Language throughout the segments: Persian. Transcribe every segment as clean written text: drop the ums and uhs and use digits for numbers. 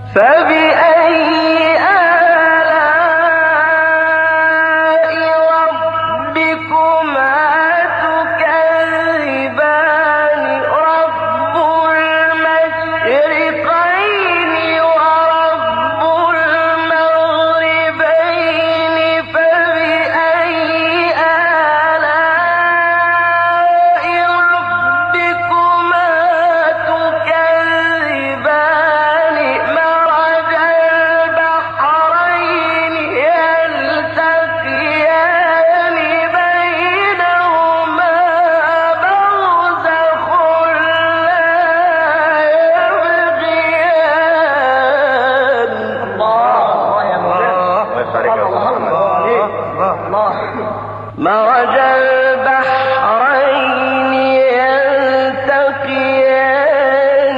فبأي آلاء ربكما تكذبان رب المشرقين ورب المغربين فبأي آلاء ربكما تكذبان مرج البحرين يلتقيان بينهما برزخ مرج البحرين يلتقيان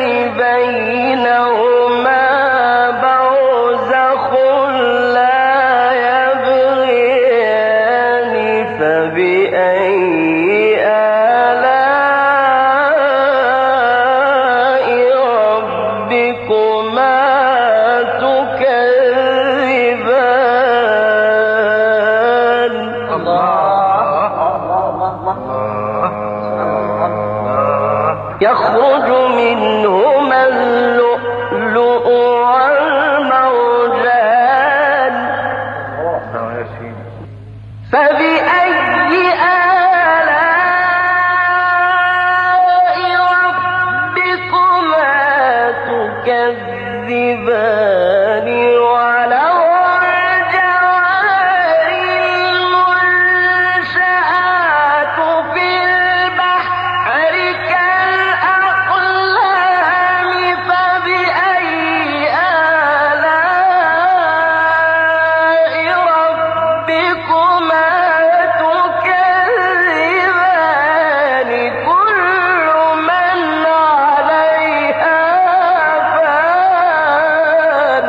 بينهما برزخ لا يبغيان فبأي آلاء ربكما تكذبان يخرج منهما اللؤلؤ والمرجان فبأي آلاء ربكما تكذبان وله الجوار المنشآت في البحر كالأقلام فبأي آلاء ربكما تكذبان كل من عليها فان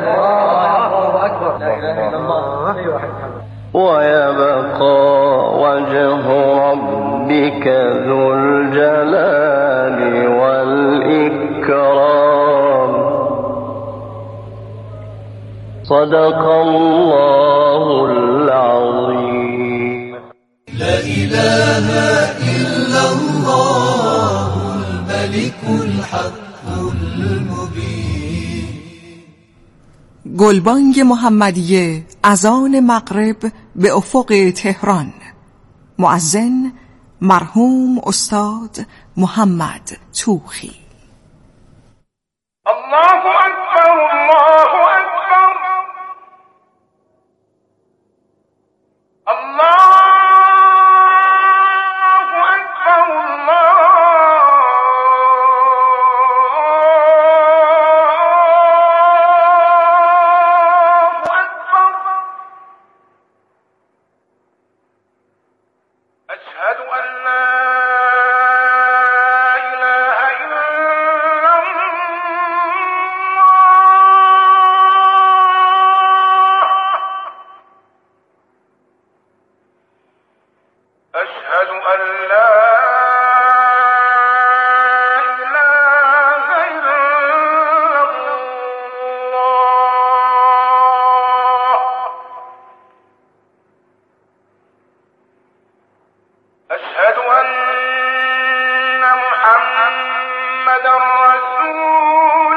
ويبقى وجه ربك ذو الجلال والإكرام صدق الله العظيم. لا إله إلا الله الملك الحق المبين. گلبانگ محمدیه اذان مغرب به افق تهران. مؤذن مرحوم استاد محمد توخی. الله أكبر الله أكبر الله أكبر الله أكبر أشهد أن لا إله إلا أشهد أن لا إله إلا الله أشهد أن محمدا رسول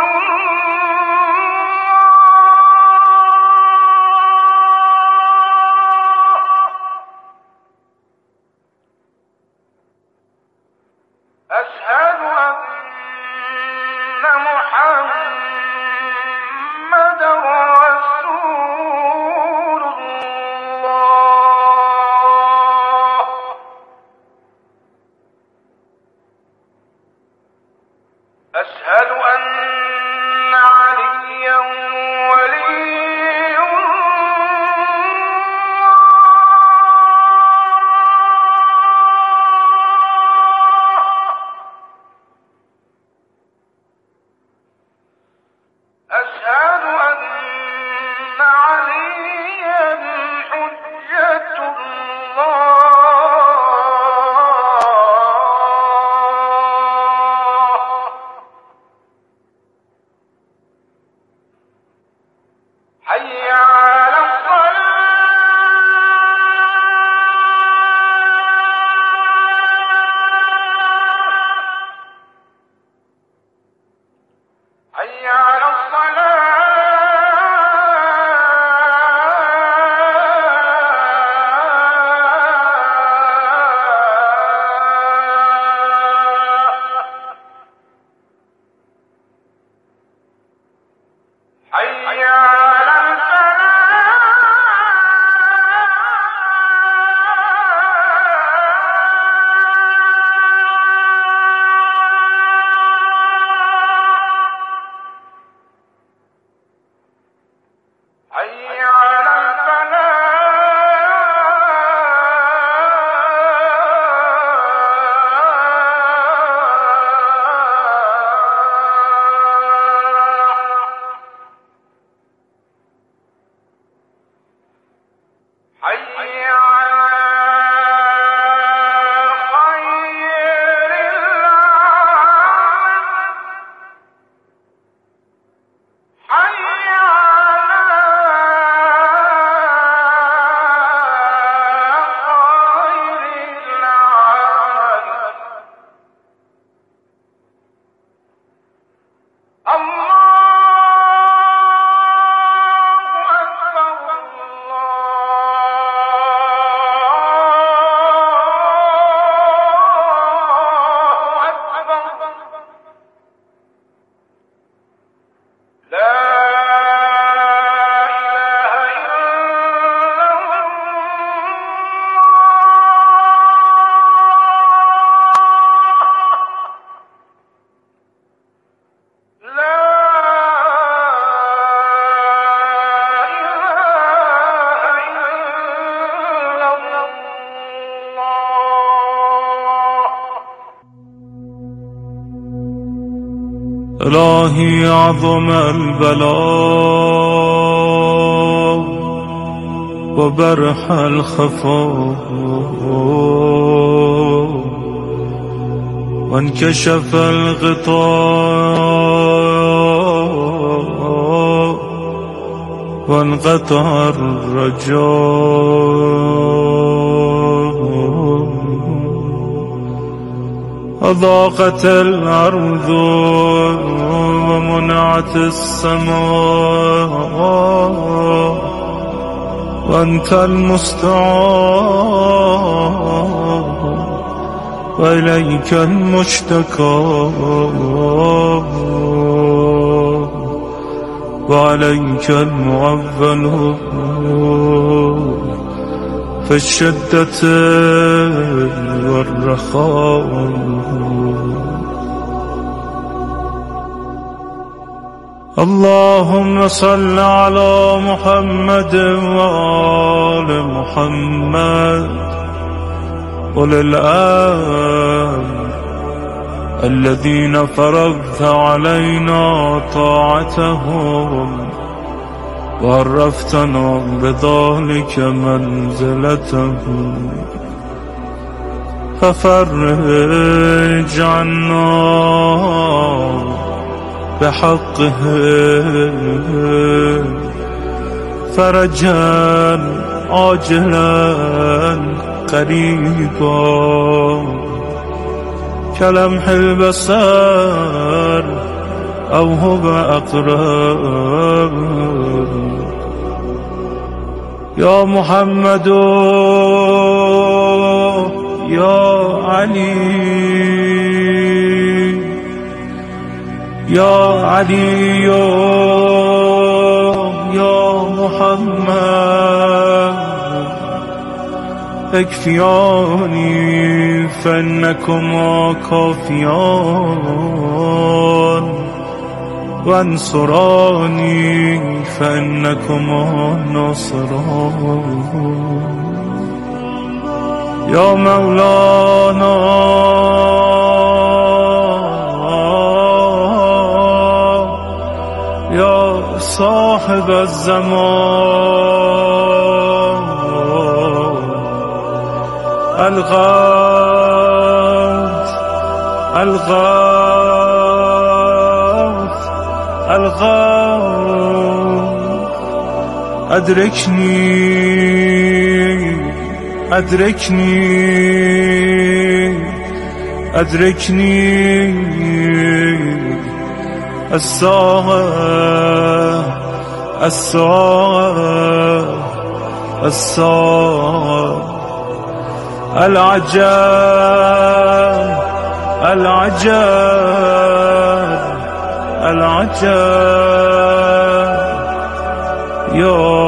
أشهد أن محمدا رسول الله أشهد أن عليا ولي أشهد أن عليا حجة الله الهی عظم البلاء و برح الخفا و انکشف الغطاء و انقطع الرجاء وضاقت الأرض ومنعت السماء وأنت المستعان وإليك المشتكى وعليك المعول في الشدة والرخاء اللهم صل على محمد وآل محمد أولي الأمر الذين فرضت علينا طاعتهم وعرفتنا بذلك منزلتهم ففرج عنا بحقهم فرجا عاجلا قريبا كلمح البصر أو هو أقرب يا محمد يا علي يا علي يا محمد اكفياني فإنكما كافيان وانصراني فإنكما ناصران يا مولانا يا صاحب الزمان الغوث الغوث الغوث أدركني أدركني أدركني الساعة الساعة الساعة العجاب العجاب العجاب يا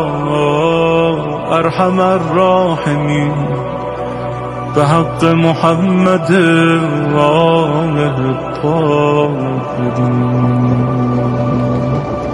أرحم الراحمين بحق محمد وآله الطاهرين.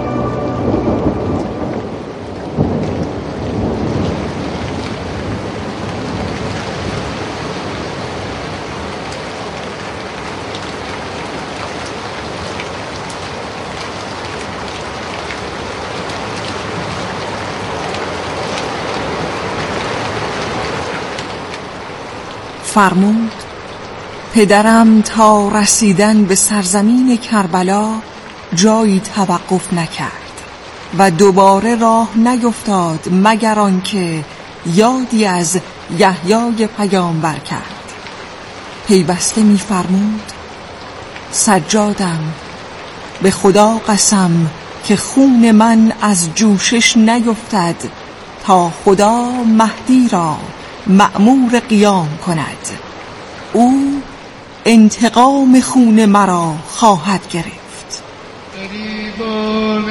فرمود پدرم تا رسیدن به سرزمین کربلا جایی توقف نکرد و دوباره راه نیفتاد مگر آنکه یادی از یحیای پیامبر کرد. پیوسته می‌فرمود سجادم به خدا قسم که خون من از جوشش نیفتد تا خدا مهدی را مأمور قیام کند، او انتقام خون مرا خواهد گرفت. قریبان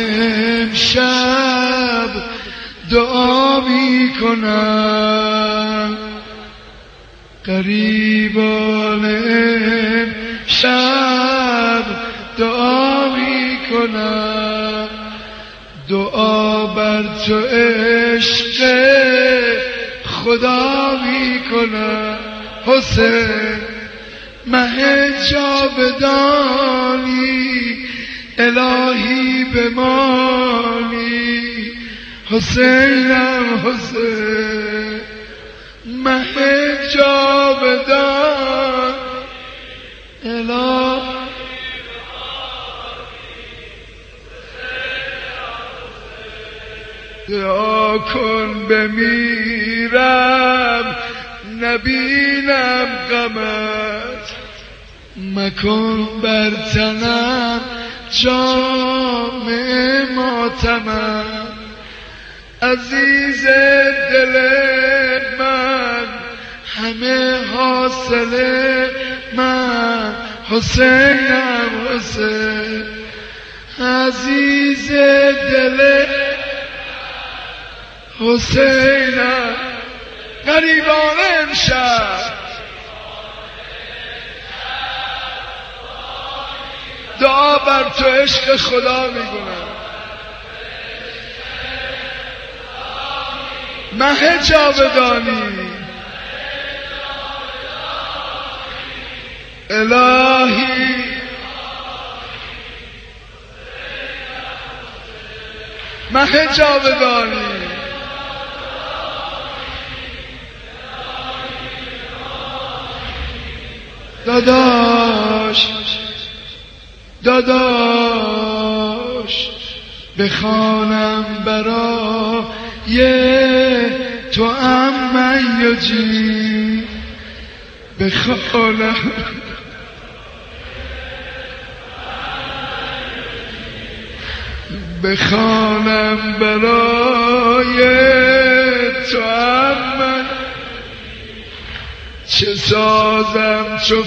امشب دعا می کنم، قریبان امشب دعا می کنم، دعا بر تو عشق خدا می کنم. حسین مه جاودانی الهی بمانی حسینم حسین مه جاودان الهی دعا کن بمیرم نبینم غمت مکن بر تنم جامع ماتمم عزیز دل من همه حاصل من حسینم حسین عزیز دل حسینم غریبان امشب دعا بر تو عشق خدا میگونم مه جاودانی الهی مه جاودانی داداش بخوانم برای تو من یجی بخوانم برای تو من چه سازم چو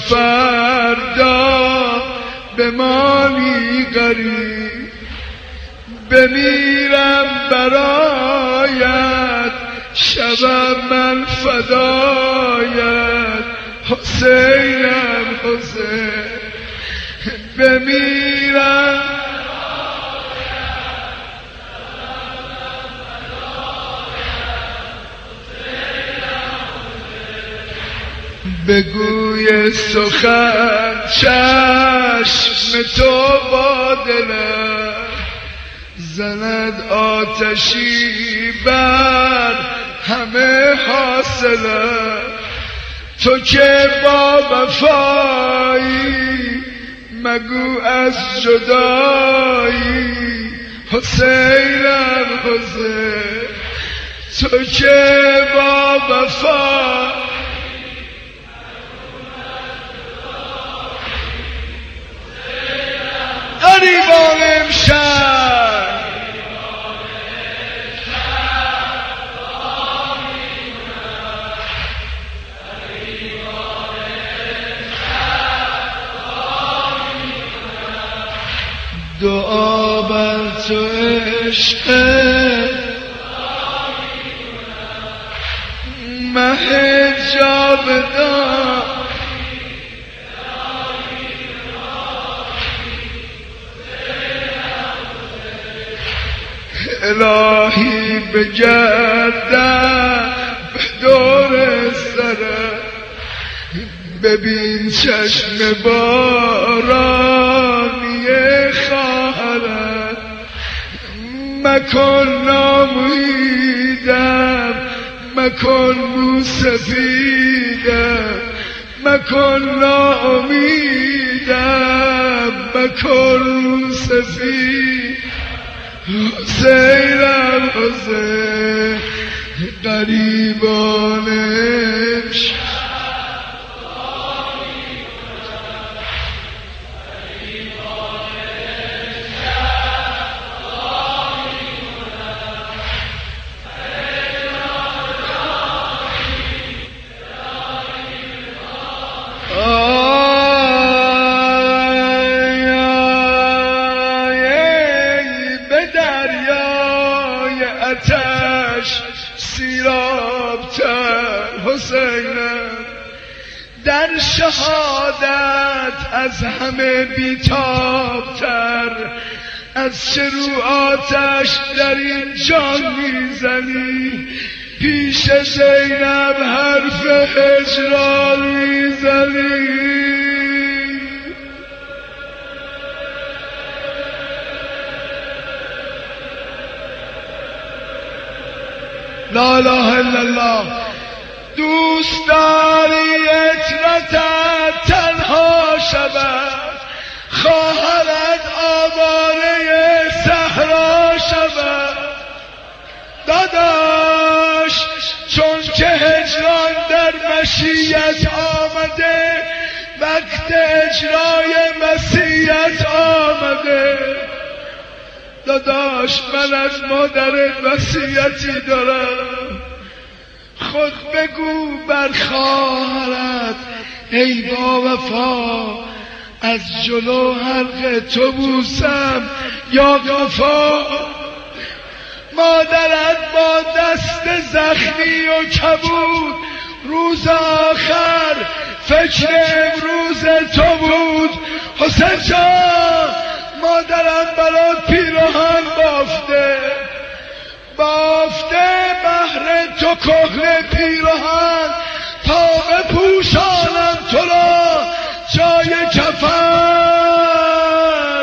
فردا بمانی غریب بمیرم برایت شبم من فدایت حسینم حسین بمیرم بگوی سخن چشم تو با دلم زند آتشی بر همه حاصلم تو که با وفایی مگو از جدایی حسینم حسین تو که با وفایی غریبان امشب دعا بر تو عشق مه جاودان الهی بگردم به دور سرم ببین چشم بارانی خواهرم مکن نامیدم مکن موسفیدم مکن ناامیدم مکن موسفید حسینم حسین غریبانش در شهادت از همه بیتابتر از چه رو آتش در این جان میزنی پیش زینب حرف هجران میزنی لا اله الا الله. دوست داری عطرتت تنها شود، خواهرت آواره صحرا شود. داداش چون که هجران در مشیت آمده، وقت اجرای مسیحیت آمده. داداش من از مادرت وصیتی دارم، خود بگو بر خواهرت ای با وفا، از جلو حلق تو بوسم یا قفا. مادرت با دست زخمی و کبود، روز آخر فکر امروز تو بود. حسین جان مادرم برات پیراهن بافته بهر تو کهنه پیراهن، تا بپوشانم تو را جای کفن.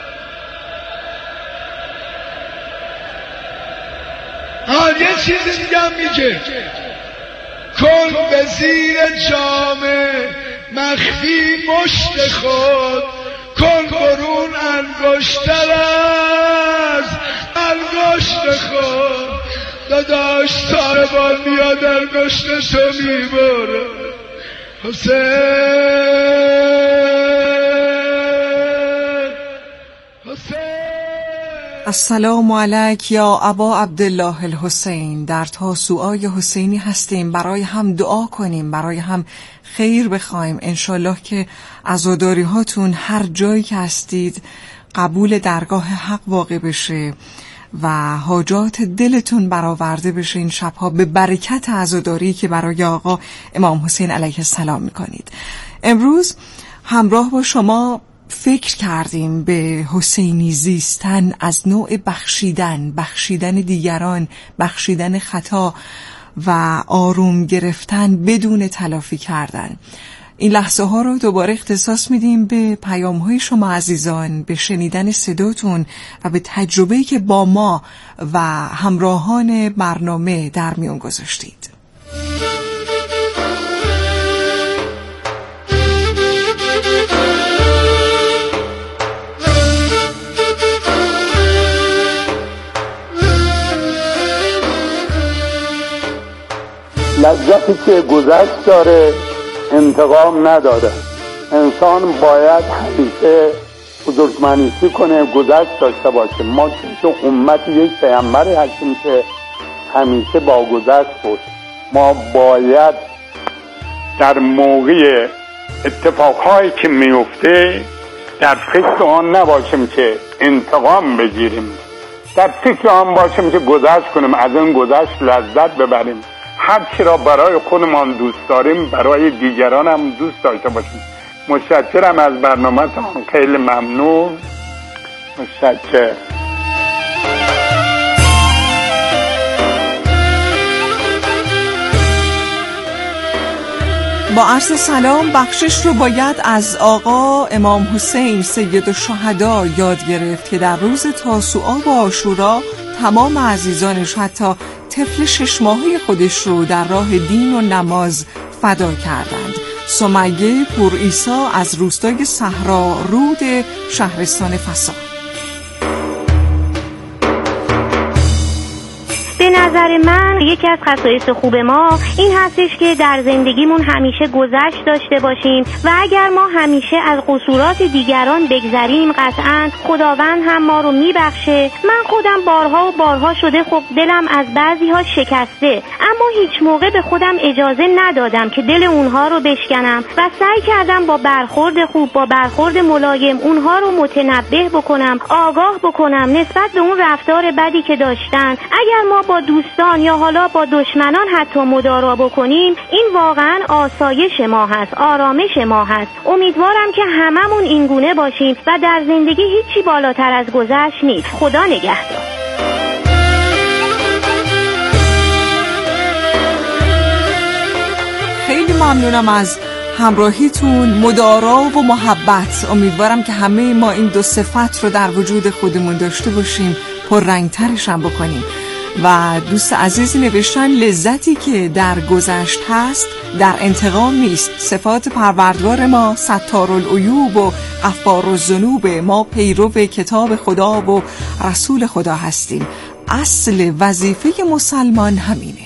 یه چیزی دیگه میگه، کن به زیر جامه مخفی مشت خود، کن برون انگشتر از انگشت خود. داداش صاحبان میاد انگشت تو میبره. حسین السلام علیک یا ابا عبدالله الحسین. در تاسوعای حسینی هستیم، برای هم دعا کنیم، برای هم خیر بخوایم. انشالله که عزاداری هاتون هر جایی که هستید قبول درگاه حق واقع بشه و حاجات دلتون برآورده بشه این شبها به برکت عزاداری که برای آقا امام حسین علیه السلام میکنید. امروز همراه با شما فکر کردیم به حسینی زیستن از نوع بخشیدن دیگران، بخشیدن خطا و آروم گرفتن بدون تلافی کردن. این لحظه ها رو دوباره اختصاص میدیم به پیام های شما عزیزان، به شنیدن صداتون و به تجربه‌ای که با ما و همراهان برنامه در میون گذاشتید. لذتی که گذشت داره انتقام نداره. انسان باید همیشه بزرگمنشی کنه، گذشت داشته باشه. ما که امت یک پیامبری هستیم که همیشه با گذشت بود. ما باید در موقع اتفاقهایی که میفته در فکر آن نباشیم که انتقام بگیریم، در فکر آن باشیم که گذشت کنیم، از این گذشت لذت ببریم. هر چی را برای خودمان دوست داریم برای دیگران هم دوست داشته باشیم. متشکرم از برنامه‌تان، خیلی ممنون. متشکرم. با عرض سلام، بخشش رو باید از آقا امام حسین سید الشهدا یاد گرفت که در روز تاسوعا و عاشورا تمام عزیزانش، حتی طفل 6 ماهه خودش رو در راه دین و نماز فدا کردند. سمیه پور عیسی از روستای صحرا رود شهرستان فسا. به نظر من یکی از خصایص خوب ما این هستش که در زندگیمون همیشه گذشت داشته باشیم و اگر ما همیشه از قصورات دیگران بگذریم قطعاً خداوند هم ما رو میبخشه. من خودم بارها شده خب دلم از بعضی‌ها شکسته، اما هیچ موقع به خودم اجازه ندادم که دل اونها رو بشکنم و سعی کردم با برخورد خوب، با برخورد ملایم اونها رو متنبه بکنم، آگاه بکنم نسبت به اون رفتار بدی که داشتن. اگر ما با دوستان یا حالا با دشمنان حتی مدارا بکنیم، این واقعا آسایش ما هست، آرامش ما هست. امیدوارم که هممون این گونه باشیم و در زندگی هیچی بالاتر از گذشت نیست. خدا نگهدار. خیلی ممنونم از همراهیتون، مدارا و محبت. امیدوارم که همه ما این دو صفت رو در وجود خودمون داشته باشیم، پررنگترش هم بکنیم. و دوست عزیزی نوشتن لذتی که در گذشت هست در انتقام نیست. صفات پروردگار ما ستارالعیوب و غفارالذنوب، ما پیرو کتاب خدا و رسول خدا هستیم. اصل وظیفه مسلمان همینه.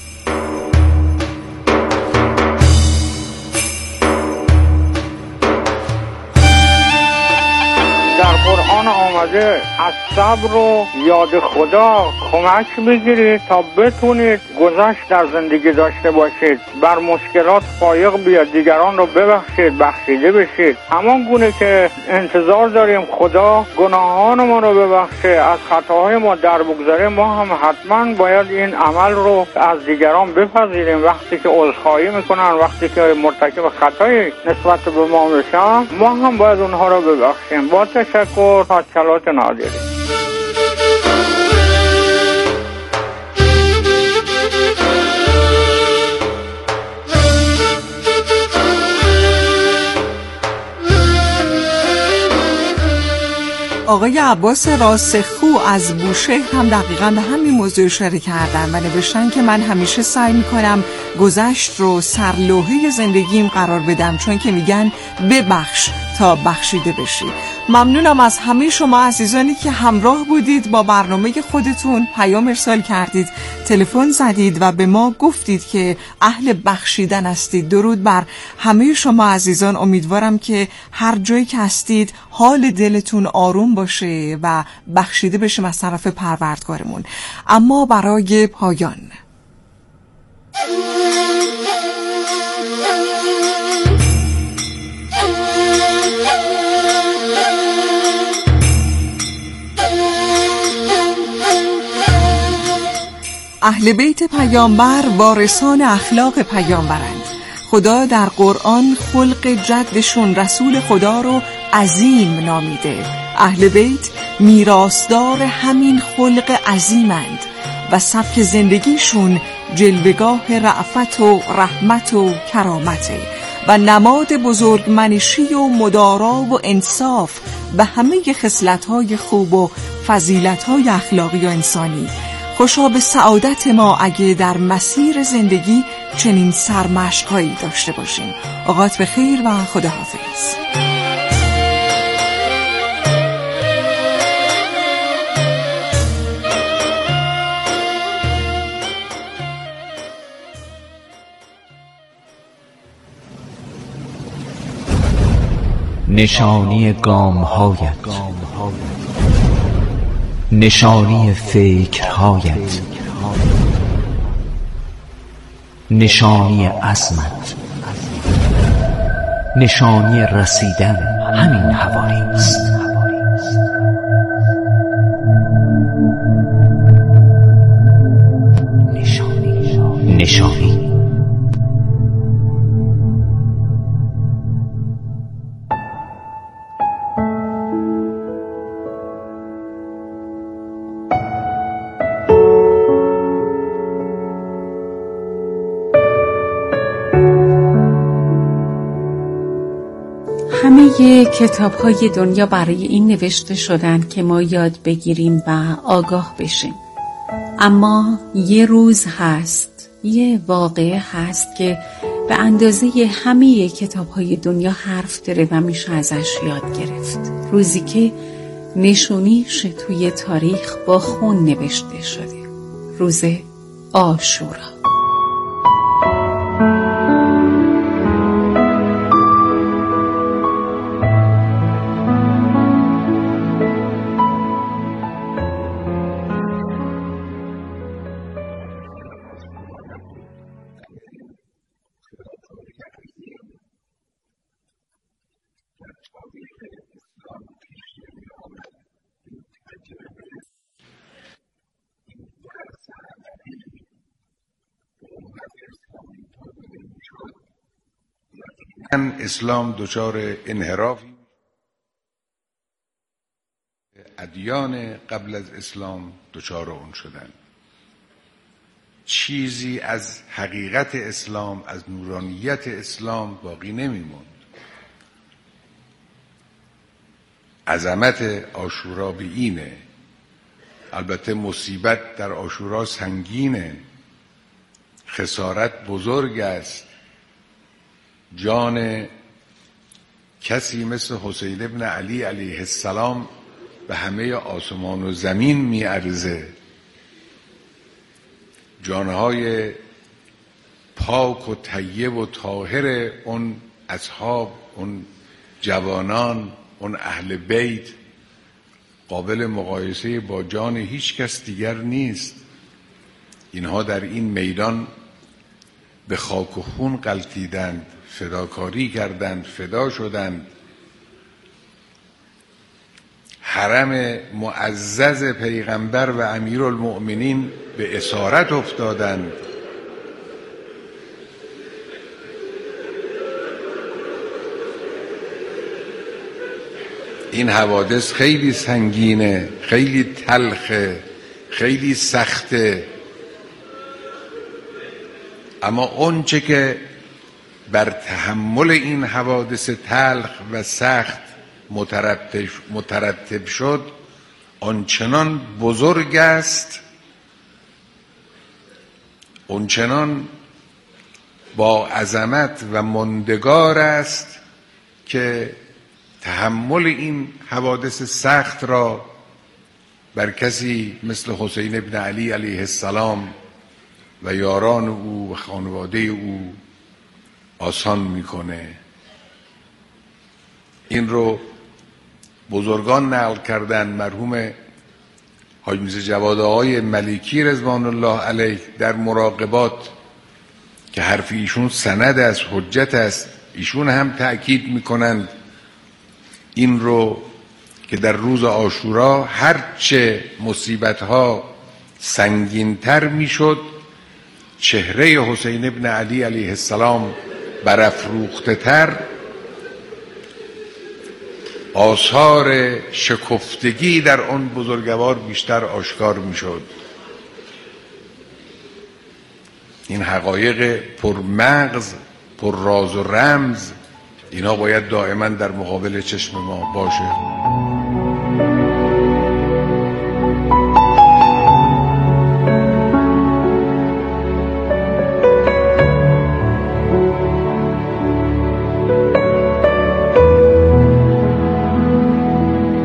در قرآن آمده از صبر و یاد خدا کمک بگیرید تا بتونید گذشت در زندگی داشته باشید، بر مشکلات فایق بیاد، دیگران رو ببخشید، بخشیده بشید. همان گونه که انتظار داریم خدا گناهان ما رو ببخشه، از خطاهای ما در بگذاره، ما هم حتما باید این عمل رو از دیگران بپذیریم. وقتی که عذرخواهی میکنن، وقتی که مرتکب خطایی نسبت به ما بشن، ما هم باید اونها رو ببخشیم. با تشکر، حاصلات نادری. آقای عباس راسخو از بوشهر هم دقیقاً به همین موضوع اشاره کردن و نوشتن که من همیشه سعی میکنم گذشت رو سرلوحه زندگیم قرار بدم، چون که میگن ببخش تا بخشیده بشی. ممنونم از همه شما عزیزانی که همراه بودید، با برنامه خودتون پیام ارسال کردید، تلفن زدید و به ما گفتید که اهل بخشیدن هستید. درود بر همه شما عزیزان. امیدوارم که هر جایی که هستید حال دلتون آروم باشه و بخشیده بشیم از طرف پروردگارمون. اما برای پایان اهل بیت پیامبر وارثان اخلاق پیامبرند. خدا در قرآن خلق جدشون رسول خدا رو عظیم نامیده. اهل بیت میراثدار همین خلق عظیمند و سبک زندگیشون جلوگاه رأفت و رحمت و کرامته و نماد بزرگمنشی و مدارا و انصاف به همه خصلت‌های خوب و فضیلت‌های اخلاقی و انسانی. خوشا به سعادت ما اگه در مسیر زندگی چنین سرمشق‌هایی داشته باشیم. اوقات بخیر و خداحافظ. نشانی گام‌هایت، نشانی فکرهایت، نشانی عزمت، نشانی رسیدن همین حوالی است. نشانی همه کتاب‌های دنیا برای این نوشته شدند که ما یاد بگیریم و آگاه بشیم. اما یه روز هست، یه واقعه هست که به اندازه همه کتاب‌های دنیا حرف داره و میشه ازش یاد گرفت. روزی که نشونیش توی تاریخ با خون نوشته شده. روز عاشورا. اسلام دچار انحرافی، ادیان قبل از اسلام دچار اون شدن. چیزی از حقیقت اسلام، از نورانیت اسلام باقی نمیموند. عظمت عاشورا به اینه البته مصیبت در عاشورا سنگینه، خسارت بزرگ است. جان کسی مثل حسین ابن علی علیه السلام به همه آسمان و زمین میارزه. جانهای پاک و طیب و طاهر اون اصحاب، اون جوانان، اون اهل بیت قابل مقایسه با جان هیچ کس دیگر نیست. اینها در این میدان به خاک و خون غلتیدند، فداکاری کردند، فدا شدند، حرم معزز پیغمبر و امیرالمؤمنین به اسارت افتادند. این حوادث خیلی سنگینه، خیلی تلخه، خیلی سخته، اما اونچه که بر تحمل این حوادث تلخ و سخت مترتب شد آنچنان بزرگ است، آنچنان با عظمت و ماندگار است که تحمل این حوادث سخت را بر کسی مثل حسین ابن علی علیه السلام و یاران او و خانواده او آسان میکنه. این رو بزرگان نقل کردن. مرحوم حاج میرزا جواد آقای ملیکی رضوان الله علیه در مراقبات که حرف ایشون سند است، حجت است، ایشون هم تأکید میکنند این رو که در روز عاشورا هرچه مصیبت‌ها سنگین‌تر میشد چهره حسین ابن علی علیه السلام برافروخته‌تر، آثار شکفتگی در آن بزرگوار بیشتر آشکار میشد. این حقایق پرمغز، پر راز و رمز، اینا باید دائما در مقابل چشم ما باشه.